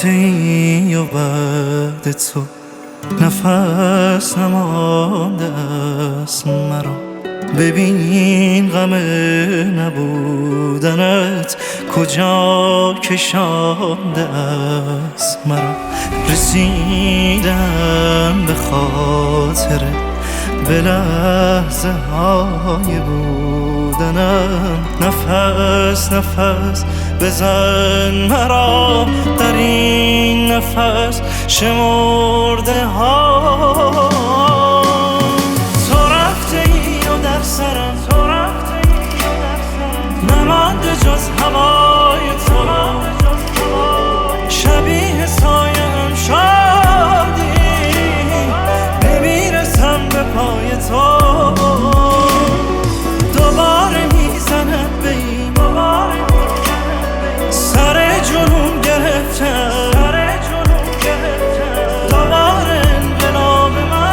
رفتی و بعد تو نفس نمانده است مرا. ببین غم نبودنت کجا کشانده است مرا. رسیدم به خاطر به لحظه های بودنم. نفس نفس بزن مرا در این نفس شمرده ها. تو رفتی و در سرم نمانده جز هوای تو. شبیه سایه‌ام شدی نمیرسم به پای تو. دوباره میزند به این سر جنون گرفتم. دوباره انقلاب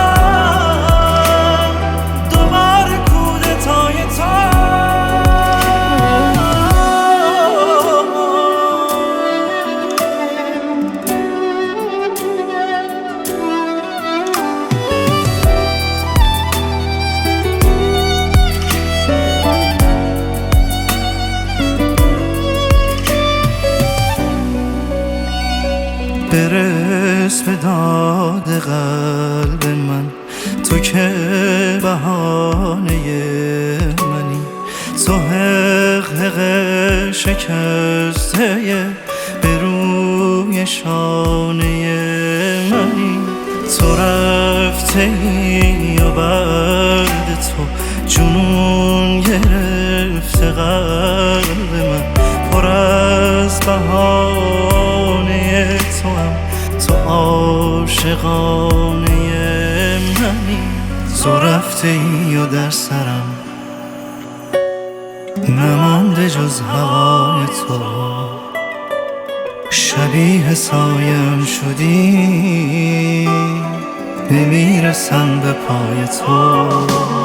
من، دوباره کودتای تو. برس به داد قلب من، تو که بهانه منی. تو حق شکسته به روی شانه منی. تو رفته و بعد تو جنون گرفته قلب من. پر از بهانه توام، تو عاشقانه منی. تو رفته و در سرم نمانده جز هوای تو. شبیه سایم شدی نمیرسم به پای تو.